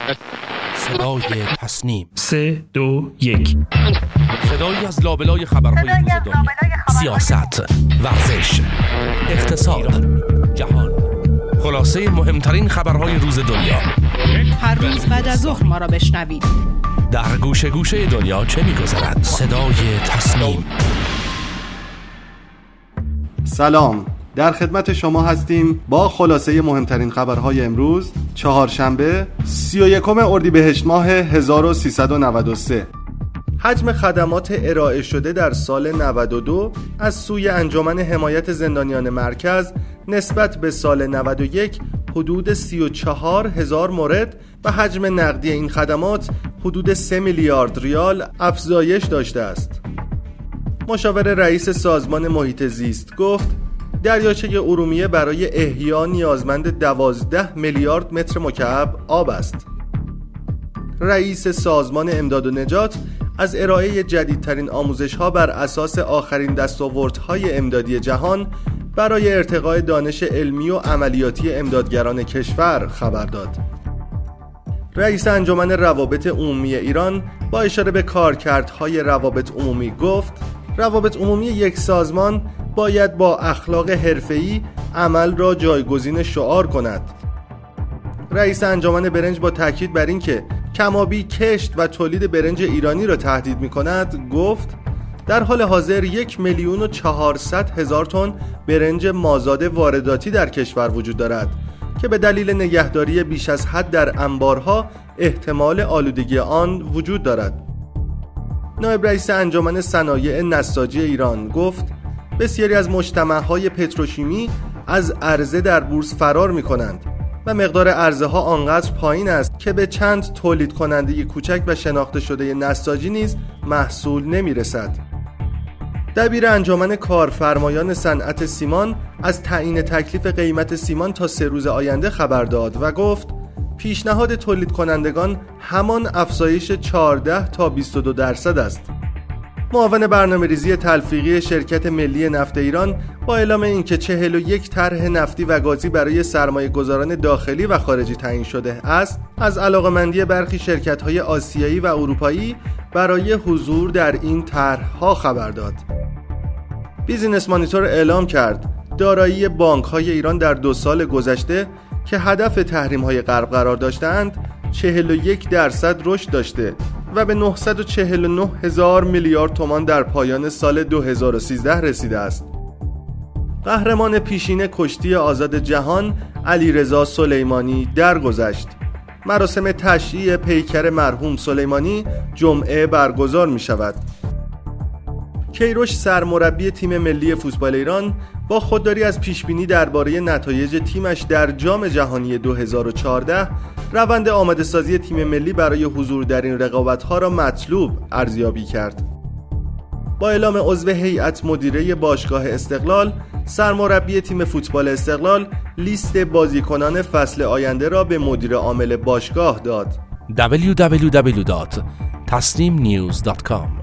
صدای تصنیم 3 2 1 صدایی از لابلای خبرهای روز دنیا، سیاست، ورزش، اقتصاد، جهان، خلاصه مهمترین خبرهای روز دنیا. هر روز بعد از ظهر ما را بشنوید. در گوشه گوشه دنیا چه می‌گذرد؟ صدای تصنیم. سلام، در خدمت شما هستیم با خلاصه مهمترین خبرهای امروز چهارشنبه 31 اردیبهشت ماه 1393. حجم خدمات ارائه شده در سال 92 از سوی انجمن حمایت زندانیان مرکز نسبت به سال 91 حدود 34,000 مورد و حجم نقدی این خدمات حدود 3 میلیارد ریال افزایش داشته است. مشاور رئیس سازمان محیط زیست گفت دریاچه ارومیه برای احیا نیازمند 12 میلیارد متر مکعب آب است. رئیس سازمان امداد و نجات از ارائه جدیدترین آموزش‌ها بر اساس آخرین دستاوردهای امدادی جهان برای ارتقاء دانش علمی و عملیاتی امدادگران کشور خبر داد. رئیس انجمن روابط عمومی ایران با اشاره به کارکردهای روابط عمومی گفت روابط عمومی یک سازمان باید با اخلاق حرفه‌ای عمل را جایگزین شعار کند. رئیس انجمن برنج با تاکید بر اینکه کمابی کشت و تولید برنج ایرانی را تهدید می‌کند گفت در حال حاضر 1,400,000 تن برنج مازاد وارداتی در کشور وجود دارد که به دلیل نگهداری بیش از حد در انبارها احتمال آلودگی آن وجود دارد. نایب رئیس انجمن صنایع نساجی ایران گفت بسیاری از مجتمع‌های پتروشیمی از عرضه در بورس فرار می‌کنند و مقدار عرضه ها آنقدر پایین است که به چند تولید کننده کوچک و شناخته شده نساجی نیز محصول نمی‌رسد. دبیر انجمن کارفرمایان صنعت سیمان از تعیین تکلیف قیمت سیمان تا 3 روز آینده خبر داد و گفت پیشنهاد تولید کنندگان همان افزایش 14 تا 22% است. معاون برنامه‌ریزی تلفیقی شرکت ملی نفت ایران با اعلام اینکه 41 طرح نفتی و گازی برای سرمایه‌گذاران داخلی و خارجی تعیین شده است، از علاقه‌مندی برخی شرکت‌های آسیایی و اروپایی برای حضور در این طرح‌ها خبر داد. بیزینس مانیتور اعلام کرد دارایی بانک‌های ایران در 2 سال گذشته که هدف تحریم‌های غرب قرار داشتند 41% رشد داشته و به 949,000 میلیارد تومان در پایان سال 2013 رسیده است. قهرمان پیشین کشتی آزاد جهان علیرضا سلیمانی درگذشت. مراسم تشییع پیکر مرحوم سلیمانی جمعه برگزار می شود. کیروش سرمربی تیم ملی فوتبال ایران با خودداری از پیشبینی درباره نتایج تیمش در جام جهانی 2014 روند آماده سازی تیم ملی برای حضور در این رقابت‌ها را مطلوب ارزیابی کرد. با اعلام عضو هیئت مدیره باشگاه استقلال، سرمربی تیم فوتبال استقلال لیست بازیکنان فصل آینده را به مدیر عامل باشگاه داد. www.tasnimnews.com